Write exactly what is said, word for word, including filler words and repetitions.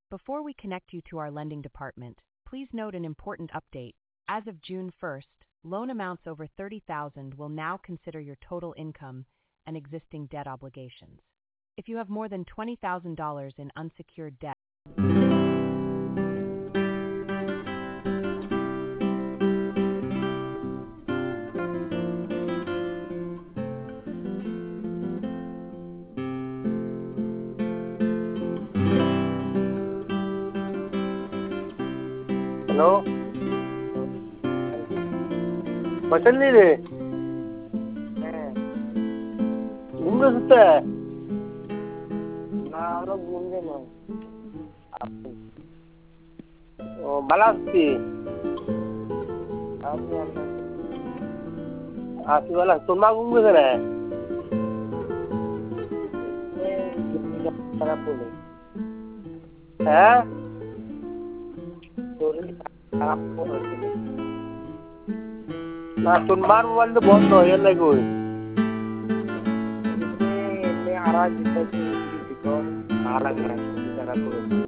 Before we connect you to our lending department, please note an important update. As of June first, loan amounts over thirty thousand dollars will now consider your total income and existing debt obligations. If you have more than twenty thousand dollars in unsecured debt, hello, পয়সা নিলি রে? হ্যাঁ। ঘুম গেছে? না, আমরা ঘুম দেব। ও ভালো আছি। আপনি আমরা আছি ভালো। তোর মা ঘুম গেছে না? খারাপ বলে হ্যাঁ, শরীর খারাপ করে না তোর মার মোবাইল তো বন্ধ এর লাগে ওই এমনি আড়াই দিতে ভালো লাগে না, শরীর খারাপ করে